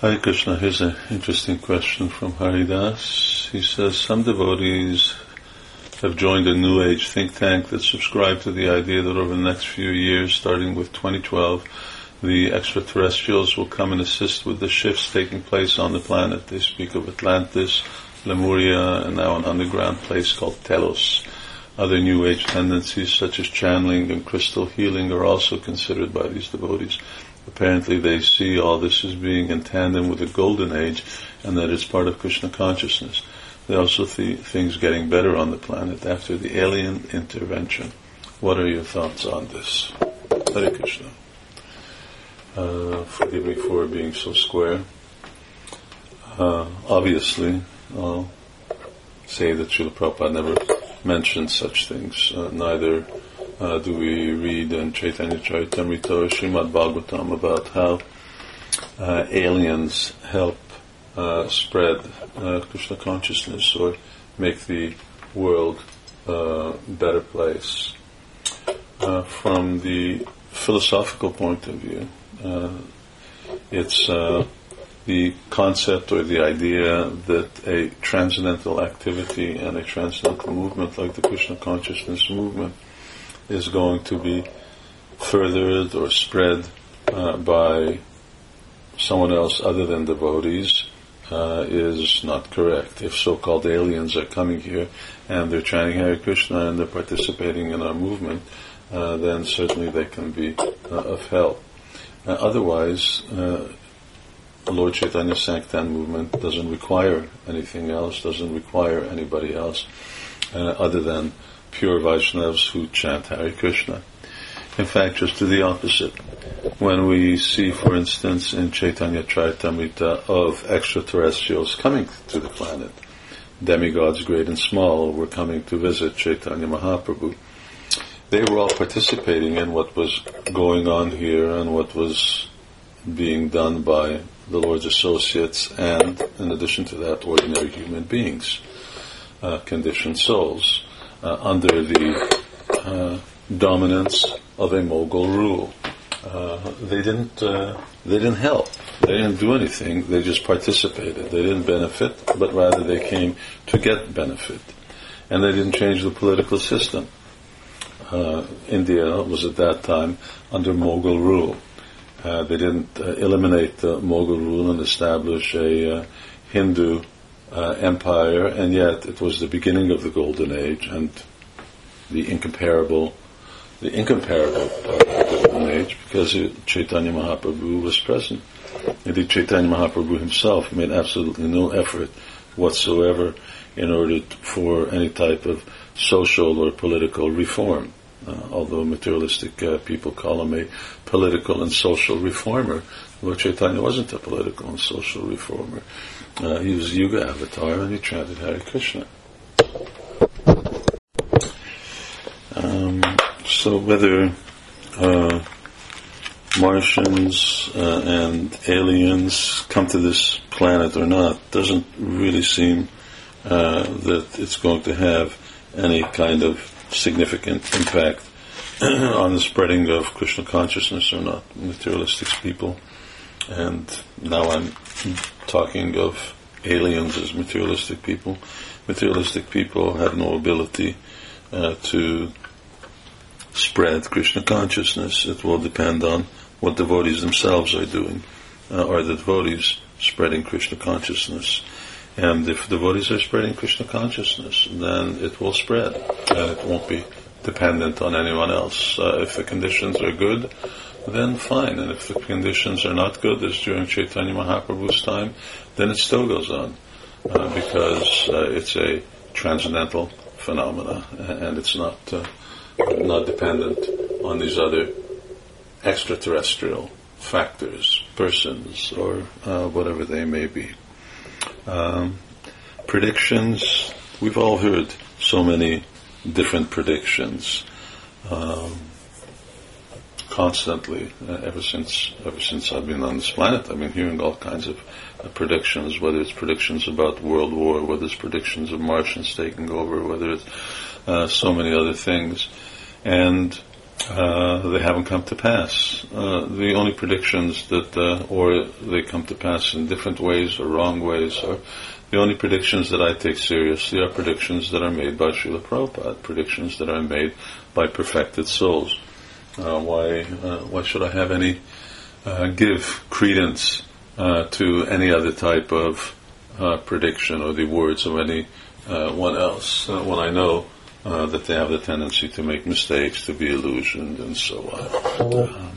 Hare Krishna, here's an interesting question from Haridas. He says, some devotees have joined a New Age think tank that subscribe to the idea that over the next few years, starting with 2012, the extraterrestrials will come and assist with the shifts taking place on the planet. They speak of Atlantis, Lemuria, and now an underground place called Telos. Other New Age tendencies such as channeling and crystal healing are also considered by these devotees. Apparently they see all this as being in tandem with the Golden Age and that it's part of Krishna consciousness. They also see things getting better on the planet after the alien intervention. What are your thoughts on this? Hare Krishna. Forgive me for being so square. Obviously, I'll say that Srila Prabhupada never mentioned such things. Neither do we read in Chaitanya Charitamrita or Srimad Bhagavatam about how aliens help spread Krishna consciousness or make the world a better place. From the philosophical point of view, it's the concept or the idea that a transcendental activity and a transcendental movement like the Krishna consciousness movement is going to be furthered or spread by someone else other than devotees is not correct. If so-called aliens are coming here and they're chanting Hare Krishna and they're participating in our movement, then certainly they can be of help. Otherwise, Lord Chaitanya Sankirtan movement doesn't require anything else, doesn't require anybody else other than pure Vaishnavas who chant Hare Krishna. In fact, just to the opposite. When we see, for instance, in Chaitanya Charitamrita of extraterrestrials coming to the planet, demigods great and small were coming to visit Chaitanya Mahaprabhu, they were all participating in what was going on here and what was being done by the Lord's associates and, in addition to that, ordinary human beings, conditioned souls, under the dominance of a Mughal rule. They didn't help. They didn't do anything. They just participated. They didn't benefit, but rather they came to get benefit. And they didn't change the political system. India was at that time under Mughal rule. They didn't eliminate the Mughal rule and establish a Hindu empire, and yet it was the beginning of the Golden Age and the incomparable part of the Golden Age, because Chaitanya Mahaprabhu was present. Indeed, Chaitanya Mahaprabhu himself made absolutely no effort whatsoever in order for any type of social or political reform. Although materialistic people call him a political and social reformer, Lord Chaitanya wasn't a political and social reformer. He was a Yuga avatar and he chanted Hare Krishna. So whether Martians and aliens come to this planet or not doesn't really seem that it's going to have any kind of significant impact on the spreading of Krishna consciousness or not. Materialistic people, and now I'm talking of aliens as materialistic people. Materialistic people have no ability to spread Krishna consciousness. It will depend on what devotees themselves are doing. Are the devotees spreading Krishna consciousness? And if devotees are spreading Krishna consciousness, then it will spread, and it won't be dependent on anyone else. If the conditions are good, then fine. And if the conditions are not good, as during Chaitanya Mahaprabhu's time, then it still goes on, because it's a transcendental phenomena, and it's not dependent on these other extraterrestrial factors, persons, or whatever they may be. Predictions, we've all heard so many different predictions constantly. Ever since I've been on this planet, I've been hearing all kinds of predictions, whether it's predictions about world war, whether it's predictions of Martians taking over, whether it's so many other things. And they haven't come to pass. The only predictions that, or they come to pass in different ways or wrong ways, or the only predictions that I take seriously are predictions that are made by Srila Prabhupada, predictions that are made by perfected souls. Why should I have any give credence to any other type of prediction or the words of anyone else when I know that they have the tendency to make mistakes, to be illusioned, and so on.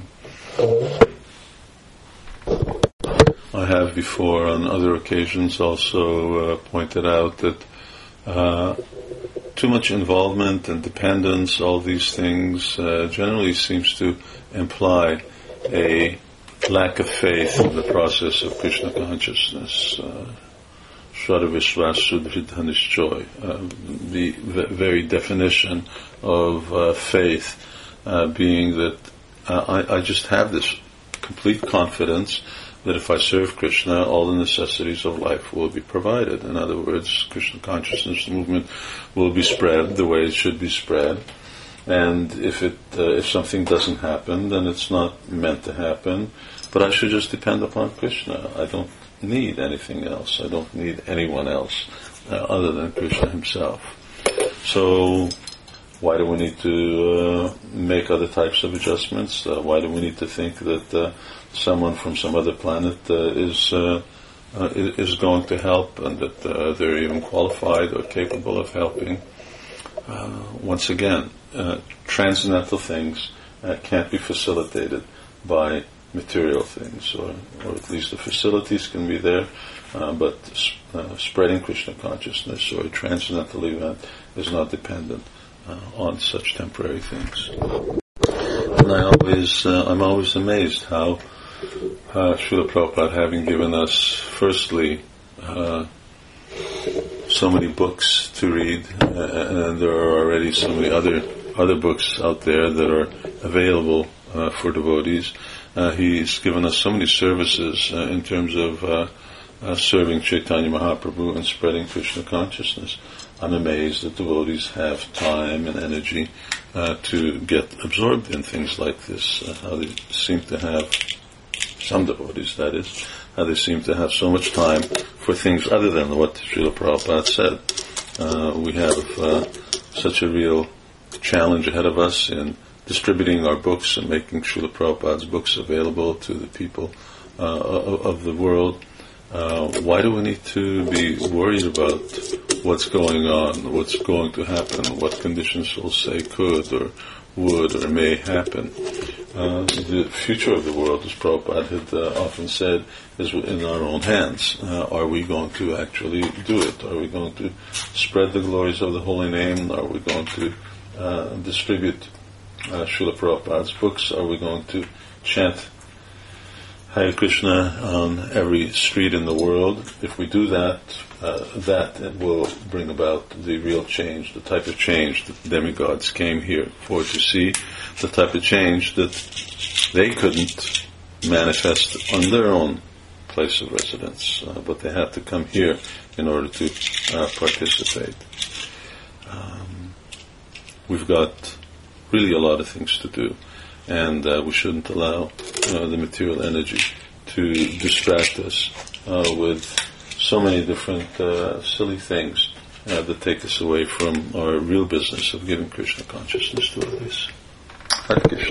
I have before, on other occasions, also pointed out that too much involvement and dependence, all these things, generally seems to imply a lack of faith in the process of Krishna consciousness. Shraddha Vishwas Sudhridha Nishchoy. The very definition of faith being that I just have this complete confidence that if I serve Krishna, all the necessities of life will be provided. In other words, Krishna consciousness movement will be spread the way it should be spread. And if something doesn't happen, then it's not meant to happen. But I should just depend upon Krishna. I don't need anything else. I don't need anyone else other than Krishna himself. So why do we need to make other types of adjustments? Why do we need to think that someone from some other planet is going to help, and that they're even qualified or capable of helping? Once again, transcendental things can't be facilitated by material things, or at least the facilities can be there, but spreading Krishna consciousness or a transcendental event is not dependent on such temporary things. And I'm always amazed how Srila Prabhupada, having given us firstly so many books to read, and there are already so many other books out there that are available for devotees. He's given us so many services in terms of serving Chaitanya Mahaprabhu and spreading Krishna consciousness. I'm amazed that devotees have time and energy to get absorbed in things like this. How they seem to have, some devotees that is, how they seem to have so much time for things other than what Srila Prabhupada said. We have such a real challenge ahead of us in distributing our books and making Srila Prabhupada's books available to the people of the world. Why do we need to be worried about what's going on, what's going to happen, what conditions will say could or would or may happen? The future of the world, as Prabhupada had often said, is in our own hands. Are we going to actually do it? Are we going to spread the glories of the holy name? Are we going to distribute Srila Prabhupada's books? Are we going to chant Hare Krishna on every street in the world? If we do that, that will bring about the real change, the type of change that the demigods came here for to see, the type of change that they couldn't manifest on their own place of residence, but they had to come here in order to participate. We've got really a lot of things to do, and we shouldn't allow the material energy to distract us with so many different silly things that take us away from our real business of giving Krishna consciousness to others. Hare Krishna.